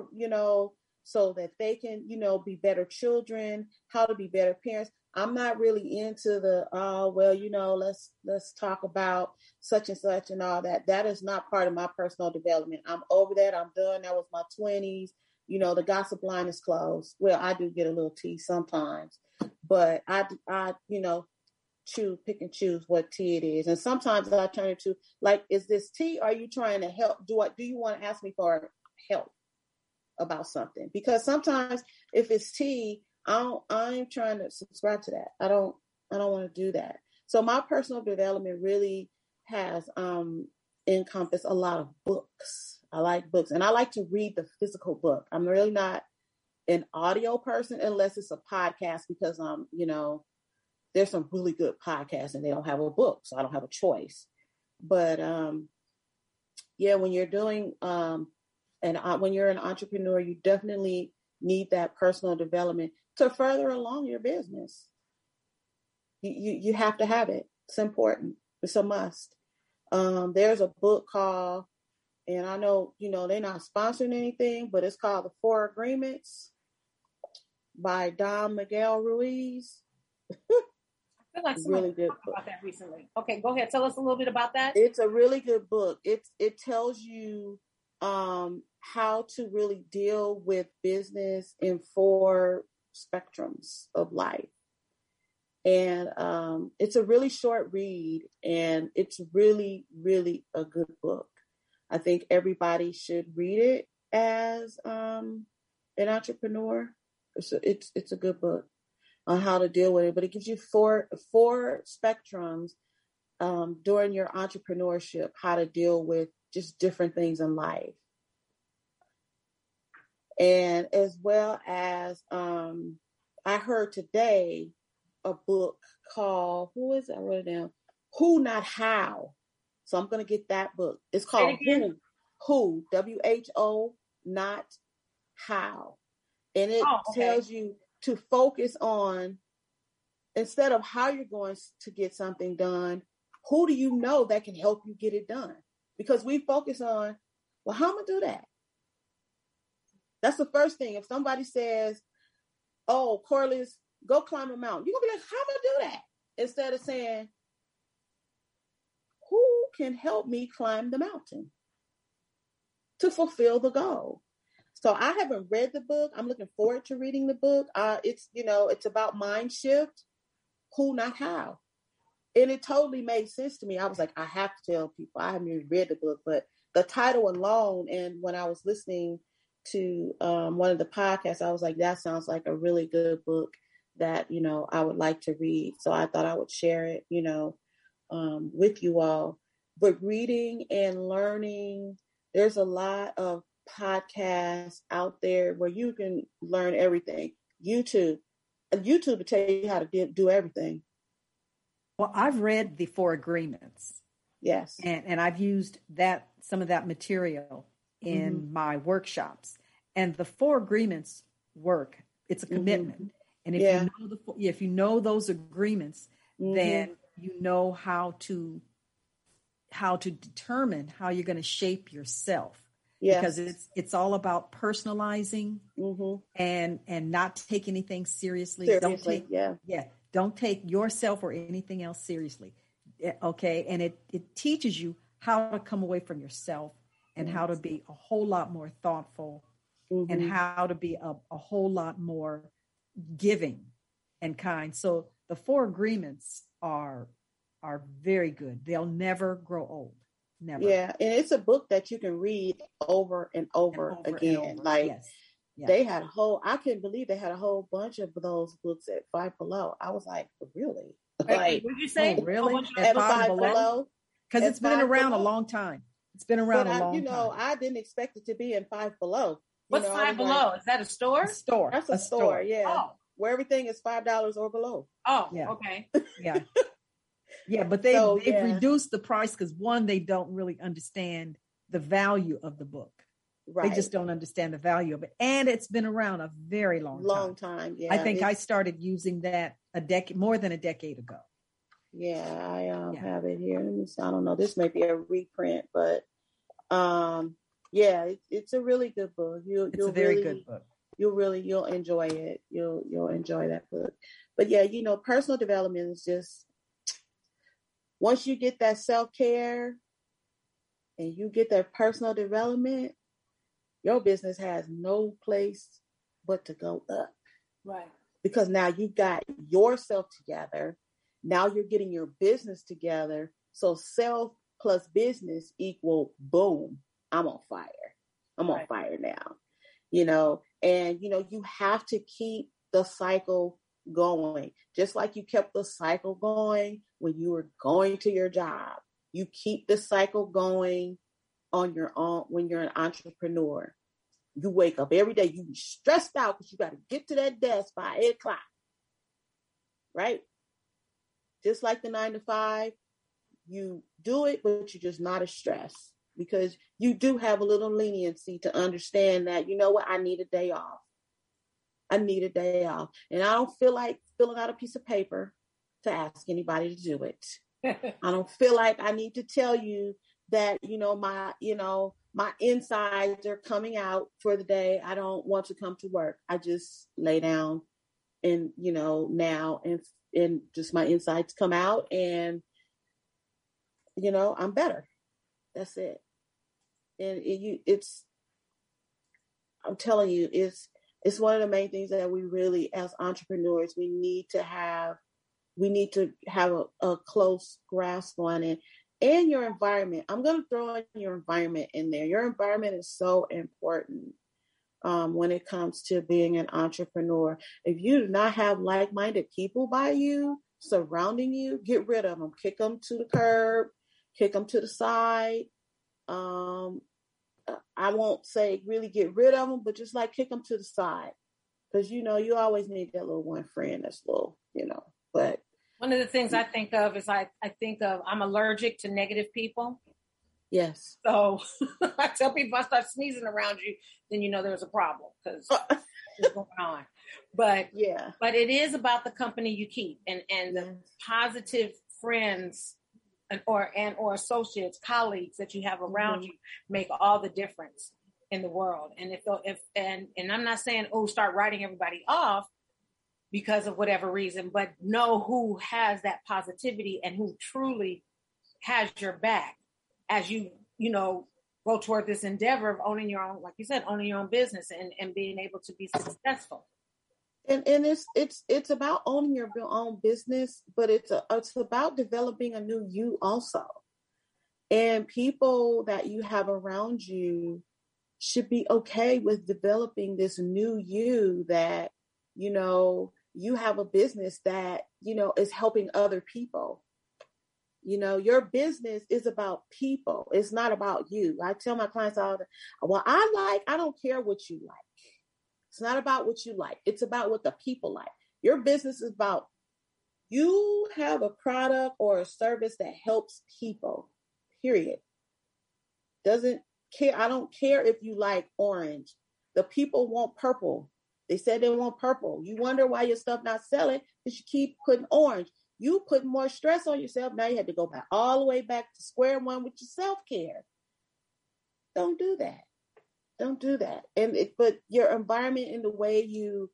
so that they can, be better children, how to be better parents. I'm not really into the, let's talk about such and such and all that. That is not part of my personal development. I'm over that. I'm done. That was my 20s. The gossip line is closed. Well, I do get a little tea sometimes, but I pick and choose what tea it is. And sometimes I turn it to, like, is this tea? Are you trying to help? Do you want to ask me for help about something? Because sometimes if it's tea, I'm trying to subscribe to that. I don't want to do that. So my personal development really has encompassed a lot of books. I like books, and I like to read the physical book. I'm really not an audio person unless it's a podcast, because there's some really good podcasts and they don't have a book, so I don't have a choice. But when you're doing when you're an entrepreneur, you definitely need that personal development to further along your business. You have to have it. It's important. It's a must. There's a book called, and I know, they're not sponsoring anything, but it's called The 4 Agreements by Don Miguel Ruiz. I feel like somebody really talked about that recently. Okay, go ahead. Tell us a little bit about that. It's a really good book. It tells you how to really deal with business in 4 spectrums of life. And it's a really short read, and it's really, really a good book. I think everybody should read it as an entrepreneur. It's a good book on how to deal with it, but it gives you four spectrums during your entrepreneurship, how to deal with just different things in life. And as well as I heard today a book called, who is it? I wrote it down. Who Not How. So I'm going to get that book. It's called Who, WHO, Not How. And it tells you to focus on, instead of how you're going to get something done, who do you know that can help you get it done? Because we focus on Well, how am I gonna do that? That's the first thing. If somebody says, oh, Corliss, go climb a mountain, you're gonna be like, how am I gonna do that? Instead of saying, who can help me climb the mountain to fulfill the goal? So I haven't read the book. I'm looking forward to reading the book. It's about mind shift, who, not how. And it totally made sense to me. I was like, I have to tell people. I haven't even read the book, but the title alone, and when I was listening to one of the podcasts, I was like, that sounds like a really good book that, I would like to read. So I thought I would share it, with you all. But reading and learning, there's a lot of podcasts out there where you can learn everything. YouTube will tell you how to do everything. Well, I've read the 4 Agreements. Yes. And I've used some of that material in my workshops. And the 4 Agreements work. It's a commitment. And if you know those agreements, then you know how to determine how you're going to shape yourself. Yes. Because it's all about personalizing and not take anything seriously. Don't take yourself or anything else seriously. Okay. And it teaches you how to come away from yourself and how to be a whole lot more thoughtful and how to be a whole lot more giving and kind. So the 4 Agreements are very good. They'll never grow old. Never. Yeah. And it's a book that you can read over and over again. They had I couldn't believe they had a whole bunch of those books at Five Below. I was like, really? Like, would you say really? At Five Below? Because it's been around a long time. It's been around a long time. I didn't expect it to be in Five Below. What's Five Below? Is that a store? Store. That's a store. Yeah. Oh. Where everything is $5 or below. Oh, yeah. Okay. Yeah. Yeah, but they've reduced the price because, one, they don't really understand the value of the book. Right. They just don't understand the value of it. And it's been around a very long time. Yeah. I think I started using that more than a decade ago. Yeah, I have it here. I don't know. This may be a reprint, but it's a really good book. It's a very good book. You'll enjoy it. You'll enjoy that book. But yeah, personal development is just, once you get that self-care and you get that personal development, your business has no place but to go up. Right. Because now you got yourself together. Now you're getting your business together. So self plus business equal boom. I'm on fire. I'm on fire now. And you have to keep the cycle going. Just like you kept the cycle going when you were going to your job. You keep the cycle going on your own when you're an entrepreneur. You wake up every day, you be stressed out because you got to get to that desk by 8 o'clock. Right? Just like the 9 to 5, you do it, but you're just not as stressed because you do have a little leniency to understand that, you know what, I need a day off. I need a day off. And I don't feel like filling out a piece of paper to ask anybody to do it. I don't feel like I need to tell you that, my insides are coming out for the day. I don't want to come to work. I just lay down and, now and just my insides come out and, I'm better. That's it. And I'm telling you, it's one of the main things that we really, as entrepreneurs, we need to have a close grasp on it. And your environment. I'm going to throw in your environment in there. Your environment is so important when it comes to being an entrepreneur. If you do not have like-minded people by you, surrounding you, get rid of them. Kick them to the curb. Kick them to the side. I won't say really get rid of them, but just like kick them to the side. Because, you always need that little one friend that's little, but. One of the things I think of is I'm allergic to negative people. Yes. So I tell people I start sneezing around you, then there's a problem because what's going on. But it is about the company you keep and the positive friends or associates, colleagues that you have around you make all the difference in the world. And and I'm not saying, start writing everybody off because of whatever reason, but know who has that positivity and who truly has your back as you go toward this endeavor of owning your own, like you said, owning your own business and being able to be successful. And it's about owning your own business, but it's about developing a new you also. And people that you have around you should be okay with developing this new you that, you have a business that, is helping other people. Your business is about people. It's not about you. I tell my clients all the time, well, I don't care what you like. It's not about what you like. It's about what the people like. Your business is about you have a product or a service that helps people, period. Doesn't care. I don't care if you like orange. The people want purple. They said they want purple. You wonder why your stuff not selling because you keep putting orange. You put more stress on yourself. Now you had to go back all the way back to square one with your self-care. Don't do that. Don't do that. But your environment and the way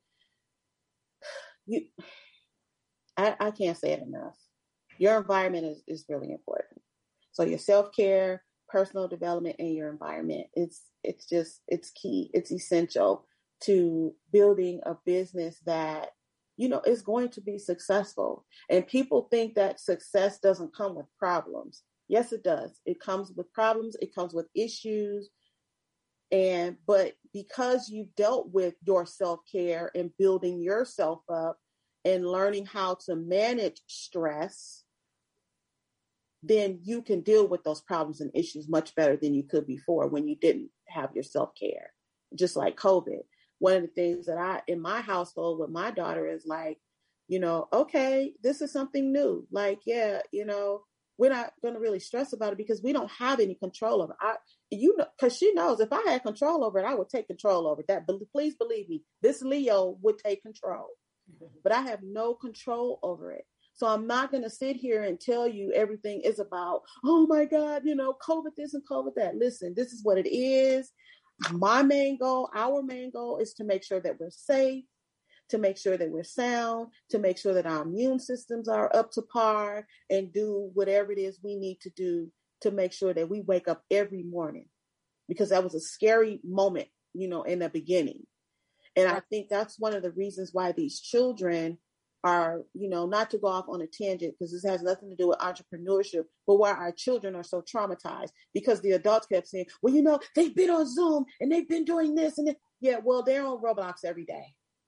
I can't say it enough. Your environment is really important. So your self-care, personal development, and your environment, it's key. It's essential to building a business that, is going to be successful. And people think that success doesn't come with problems. Yes, it does. It comes with problems. It comes with issues. But because you've dealt with your self-care and building yourself up and learning how to manage stress, then you can deal with those problems and issues much better than you could before when you didn't have your self-care. Just like COVID. One of the things that in my household with my daughter is like, okay, this is something new. Like, yeah, we're not going to really stress about it because we don't have any control over it. Because she knows if I had control over it, I would take control over that. But please believe me, this Leo would take control. But I have no control over it. So I'm not going to sit here and tell you everything is about, oh my God, COVID this and COVID that. Listen, this is what it is. Our main goal is to make sure that we're safe, to make sure that we're sound, to make sure that our immune systems are up to par and do whatever it is we need to do to make sure that we wake up every morning, because that was a scary moment, in the beginning. And I think that's one of the reasons why these children are, not to go off on a tangent, because this has nothing to do with entrepreneurship, but why our children are so traumatized because the adults kept saying, well, they've been on Zoom and they've been doing this and that. Yeah, well, they're on Roblox every day.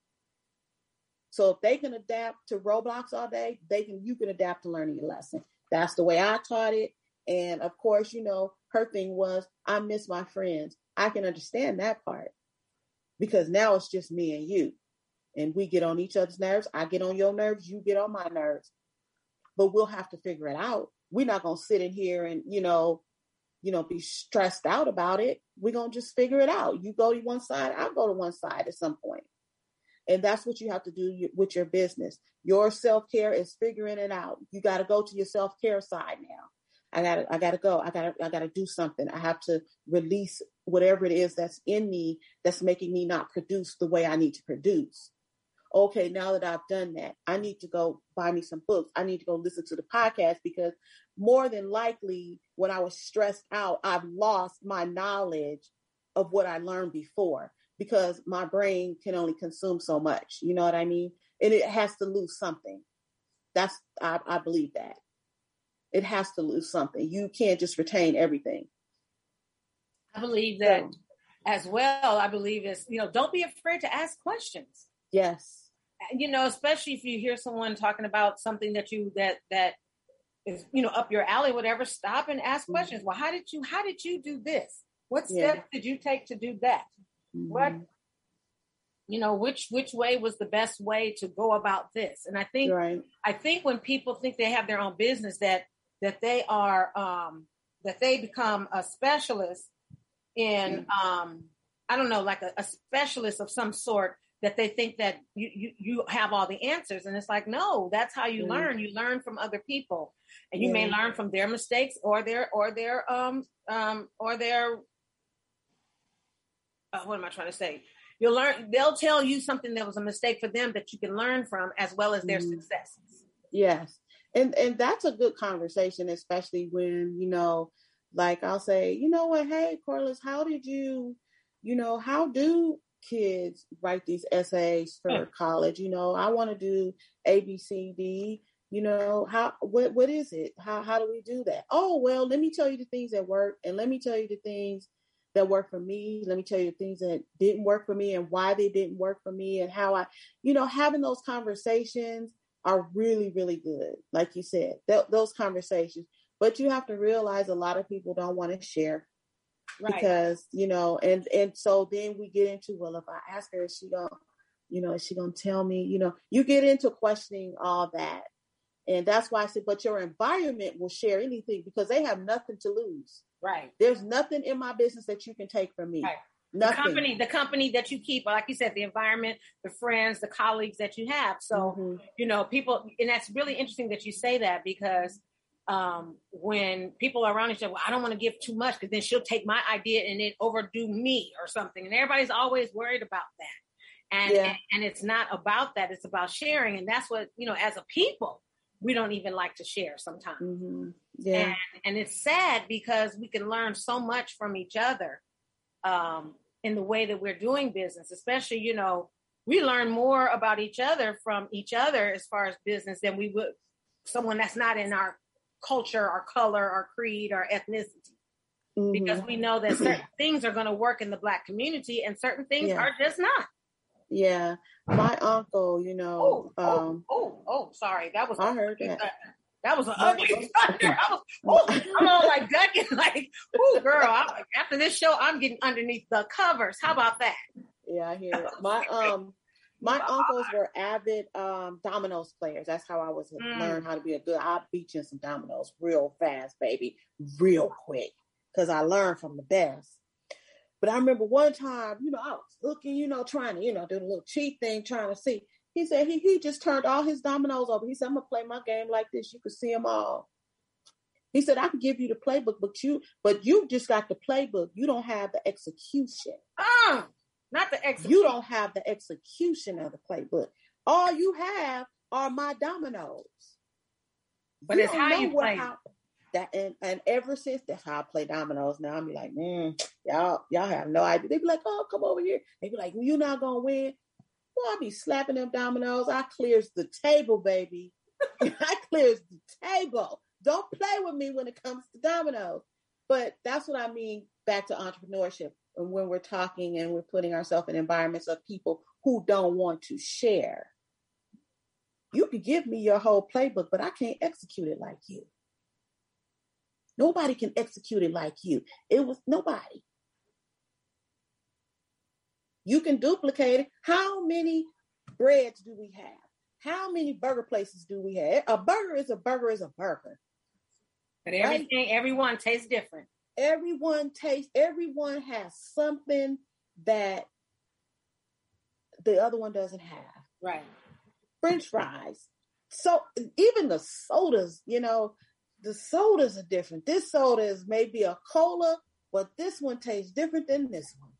So if they can adapt to Roblox all day, you can adapt to learning a lesson. That's the way I taught it. And of course, her thing was, I miss my friends. I can understand that part because now it's just me and you. And we get on each other's nerves. I get on your nerves. You get on my nerves. But we'll have to figure it out. We're not going to sit in here and, be stressed out about it. We're going to just figure it out. You go to one side, I'll go to one side at some point. And that's what you have to do with your business. Your self-care is figuring it out. You got to go to your self-care side now. I gotta go. I gotta do something. I have to release whatever it is that's in me that's making me not produce the way I need to produce. Okay, now that I've done that, I need to go buy me some books. I need to go listen to the podcast because more than likely when I was stressed out, I've lost my knowledge of what I learned before because my brain can only consume so much. You know what I mean? And it has to lose something. I believe that. It has to lose something. You can't just retain everything. I believe that as well. I believe it's, don't be afraid to ask questions. Yes. Especially if you hear someone talking about something that is, up your alley, whatever, stop and ask questions. Well, how did you do this? What steps did you take to do that? Mm-hmm. What, which way was the best way to go about this? And I think when people think they have their own business, that they are, that they become a specialist in, I don't know, like a specialist of some sort that they think that you have all the answers. And it's like, no, that's how you learn. You learn from other people, and you may learn from their mistakes or their what am I trying to say? You'll learn, they'll tell you something that was a mistake for them that you can learn from, as well as their successes. Yes. And that's a good conversation, especially when, like I'll say, you know what, hey, Corliss, how did how do kids write these essays for college? I want to do A, B, C, D, what is it? How do we do that? Oh, well, let me tell you the things that work, and let me tell you the things that work for me. Let me tell you the things that didn't work for me and why they didn't work for me, and how I, having those conversations are really, really good. Like you said, those conversations, but you have to realize a lot of people don't want to share. Right. Because, and so then we get into, well, if I ask her, is she going to tell me, you get into questioning all that. And that's why I said, but your environment will share anything because they have nothing to lose. Right. There's nothing in my business that you can take from me. Right. Nothing. The company that you keep, like you said, the environment, the friends, the colleagues that you have. So, people, and that's really interesting that you say that, because when people are around each other, well, I don't want to give too much because then she'll take my idea and it overdo me or something. And everybody's always worried about that. And it's not about that. It's about sharing. And that's what, as a people, we don't even like to share sometimes. Mm-hmm. Yeah. And it's sad because we can learn so much from each other in the way that we're doing business, especially, we learn more about each other from each other as far as business than we would someone that's not in our culture, our color, our creed, our ethnicity. Mm-hmm. Because we know that certain things are going to work in the Black community and certain things are just not. Yeah. My uncle, sorry. That was, I heard that. That was an ugly thunder. I'm all like ducking, like, girl, after this show, I'm getting underneath the covers. How about that? Yeah, I hear it. My uncles were avid dominoes players. That's how I was learn how to be I'll beat you in some dominoes real fast, baby, real quick, because I learned from the best. But I remember one time, I was looking, trying to, do the little cheat thing, trying to see. He said he just turned all his dominoes over. He said, I'm going to play my game like this. You can see them all. He said, I can give you the playbook, but you just got the playbook. You don't have the execution. Not the execution. You don't have the execution of the playbook. All you have are my dominoes. But it's how you play. And ever since, that's how I play dominoes. Now I'm like, y'all have no idea. They be like, oh, come over here. They be like, well, you're not gonna win. Well, I be slapping them dominoes. I clears the table, baby. I clears the table. Don't play with me when it comes to dominoes. But that's what I mean back to entrepreneurship. And when we're talking and we're putting ourselves in environments of people who don't want to share. You could give me your whole playbook, but I can't execute it like you. Nobody can execute it like you. It was nobody. You can duplicate it. How many breads do we have? How many burger places do we have? A burger is a burger is a burger. But everyone tastes different. Everyone has something that the other one doesn't have. Right. French fries. So even the sodas, the sodas are different. This soda is maybe a cola, but this one tastes different than this one.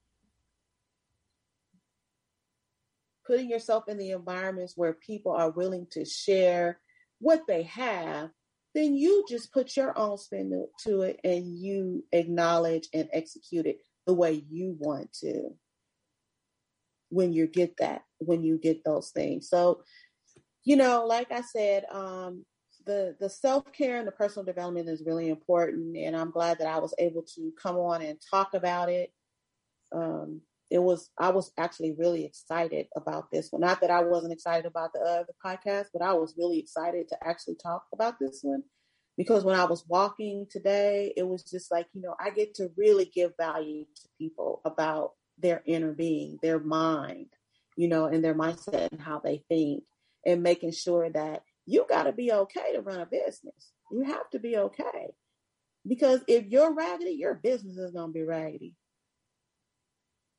Putting yourself in the environments where people are willing to share what they have, then you just put your own spin to it and you acknowledge and execute it the way you want to when you get those things. So, like I said, the self-care and the personal development is really important. And I'm glad that I was able to come on and talk about it. I was actually really excited about this one. Not that I wasn't excited about the other podcast, but I was really excited to actually talk about this one because when I was walking today, it was just like, I get to really give value to people about their inner being, their mind, and their mindset and how they think, and making sure that you got to be okay to run a business. You have to be okay because if you're raggedy, your business is going to be raggedy.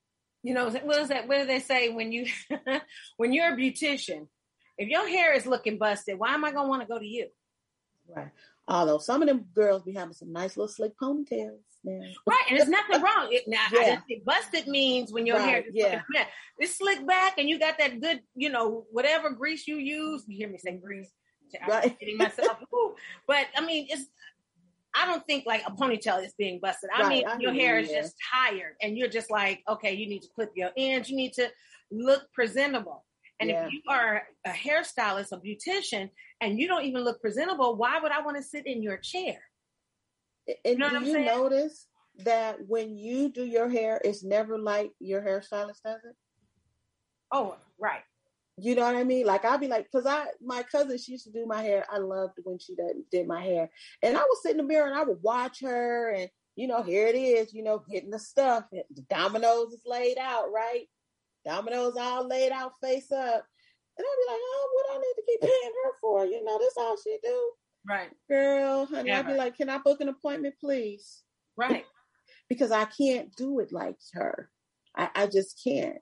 You know, what is that? What do they say when you're a beautician? If your hair is looking busted, why am I gonna want to go to you? Right. Although some of them girls be having some nice little slick ponytails now. Right, and there's nothing wrong. I think busted means when your hair is looking bad. It's slick back, and you got that good, whatever grease you use. You hear me say grease? I'm kidding myself. But I mean, I don't think like a ponytail is being busted. I mean, your hair is just tired, and you're just like, okay, you need to clip your ends. You need to look presentable. And if you are a hairstylist, a beautician, and you don't even look presentable, why would I want to sit in your chair? And do you notice that when you do your hair, it's never like your hairstylist does it? Oh, right. You know what I mean? Like, I'll be like, because my cousin, she used to do my hair. I loved when she did my hair. And I would sit in the mirror and I would watch her and, here it is, getting the stuff. The dominoes is laid out, right? Dominoes all laid out face up. And I'd be like, oh, what I need to keep paying her for? This all she do. Right. Girl, honey, I'd be like, can I book an appointment, please? Right. Because I can't do it like her. I just can't.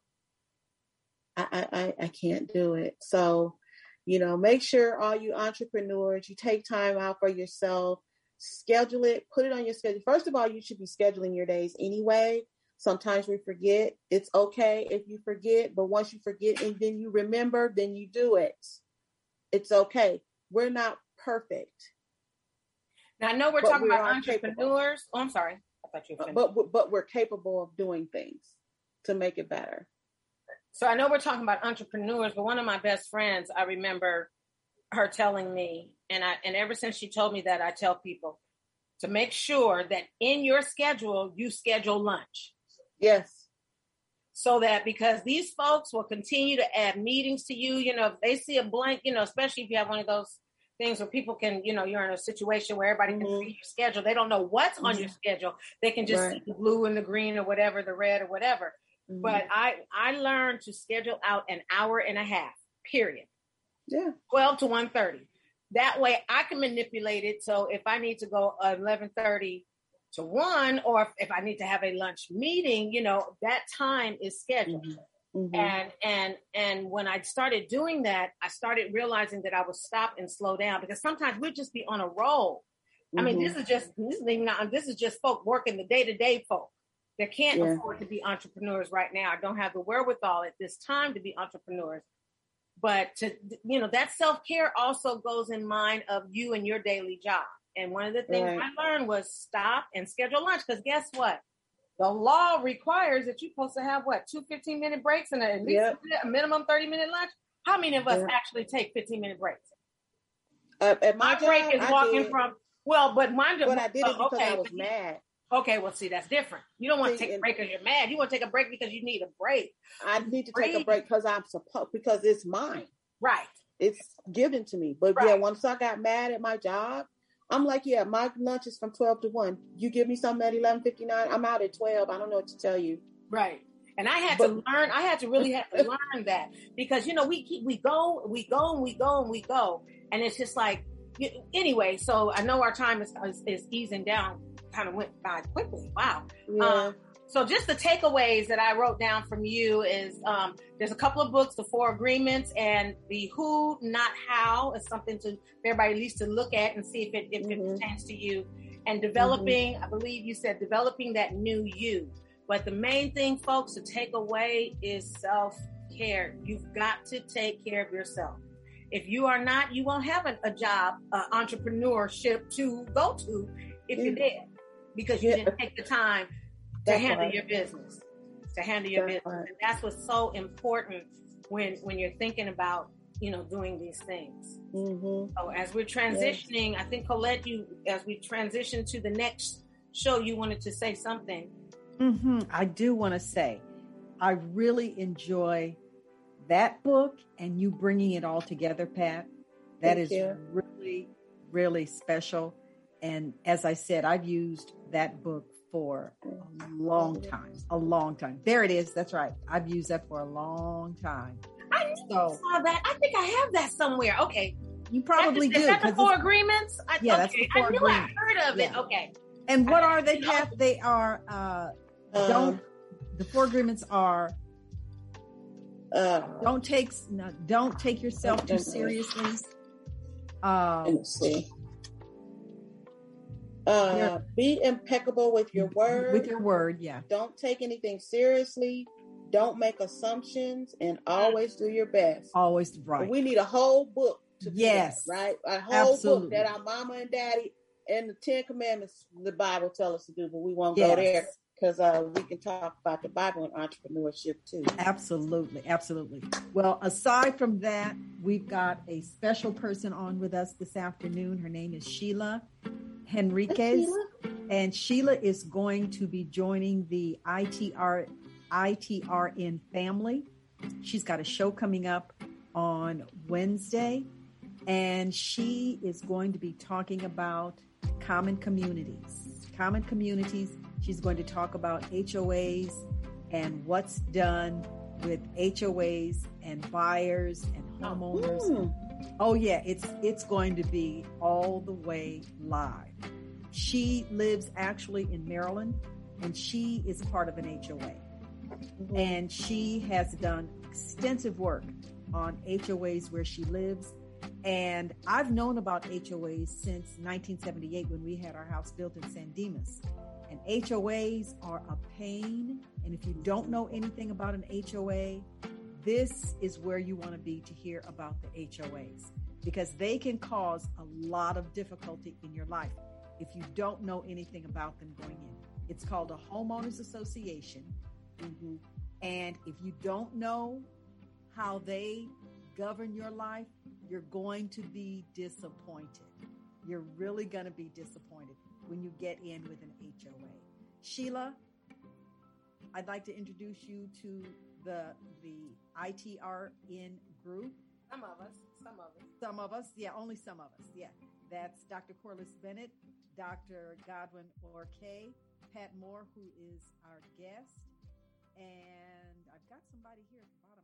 I can't do it. So, make sure all you entrepreneurs, you take time out for yourself, schedule it, put it on your schedule. First of all, you should be scheduling your days anyway. Sometimes we forget. It's okay if you forget, but once you forget and then you remember, then you do it. It's okay. We're not perfect. Now, I know we're talking about entrepreneurs. Oh, I'm sorry. I thought you were finished. But we're capable of doing things to make it better. So I know we're talking about entrepreneurs, but one of my best friends, I remember her telling me, and ever since she told me that, I tell people to make sure that in your schedule, you schedule lunch. Yes. So that because these folks will continue to add meetings to you, if they see a blank, especially if you have one of those things where people can, you're in a situation where everybody can see your schedule. They don't know what's on your schedule. They can just see the blue and the green or whatever, the red or whatever. Mm-hmm. But I learned to schedule out an hour and a half, period. Yeah. 12 to 1:30. That way I can manipulate it. So if I need to go 11:30 to 1, or if I need to have a lunch meeting, that time is scheduled. Mm-hmm. And when I started doing that, I started realizing that I would stop and slow down, because sometimes we'd just be on a roll. I mean, this is just folk working the day-to-day folk that can't afford to be entrepreneurs right now. I don't have the wherewithal at this time to be entrepreneurs. But that self-care also goes in mind of you and your daily job. And one of the things I learned was stop and schedule lunch. Because guess what? The law requires that you're supposed to have 2 15-minute breaks and at least a minimum 30-minute lunch. How many of us actually take 15-minute breaks? At my job, break is walking from. Well, but mine. But I did it because I was mad. Okay, well, see, that's different. You don't want to take a break because you're mad. You want to take a break because you need a break. I need to take a break because it's mine. Right. It's given to me. But once I got mad at my job, I'm like, my lunch is from 12 to 1. You give me something at 11:59, I'm out at 12. I don't know what to tell you. Right. And I had to really learn that, because, we go. And it's just like, anyway, so I know our time is easing down, kind of went by quickly. Wow. Yeah. So just the takeaways that I wrote down from you is there's a couple of books, The 4 Agreements, and the Who, Not How is something for everybody at least to look at and see if it pertains to you. And developing, I believe you said developing that new you. But the main thing, folks, to take away is self-care. You've got to take care of yourself. If you are not, you won't have a job, entrepreneurship to go to if you're dead, because you didn't take the time to handle your business, And that's what's so important when you're thinking about, doing these things. Mm-hmm. So as we're transitioning, I think Colette, as we transition to the next show, you wanted to say something. Mm-hmm. I do want to say, I really enjoy that book and you bringing it all together, Pat. That is really, really special. And as I said, I've used that book for a long time. There it is. That's right. I've used that for a long time. I saw that. I think I have that somewhere. Okay. You probably do. Is that the 4 Agreements? That's the 4 Agreements. I heard of it. Okay. And what are they? They are The 4 agreements are don't take yourself too seriously. Let me see. Be impeccable with your word. With your word, yeah. Don't take anything seriously. Don't make assumptions, and always do your best. Always right. But we need a whole book to do that, right? A whole book that our mama and daddy and the 10 Commandments, the Bible tell us to do, but we won't go there because we can talk about the Bible and entrepreneurship too. Absolutely, absolutely. Well, aside from that, we've got a special person on with us this afternoon. Her name is Sheila Henriquez, and Sheila is going to be joining the ITRN family. She's got a show coming up on Wednesday, and she is going to be talking about common communities. She's going to talk about HOAs and what's done with HOAs and buyers and homeowners. Oh yeah, it's going to be all the way live. She lives actually in Maryland, and she is part of an HOA. And she has done extensive work on HOAs where she lives. And I've known about HOAs since 1978 when we had our house built in San Dimas. And HOAs are a pain. And if you don't know anything about an HOA, this is where you want to be to hear about the HOAs, because they can cause a lot of difficulty in your life if you don't know anything about them going in. It's called a homeowners association. And if you don't know how they govern your life, you're going to be disappointed. You're really going to be disappointed when you get in with an HOA. Sheila, I'd like to introduce you to the ITRN group. Some of us. Yeah, only some of us. Yeah. That's Dr. Corliss Bennett, Dr. Godwin Orkay, Pat Moore, who is our guest. And I've got somebody here at the bottom.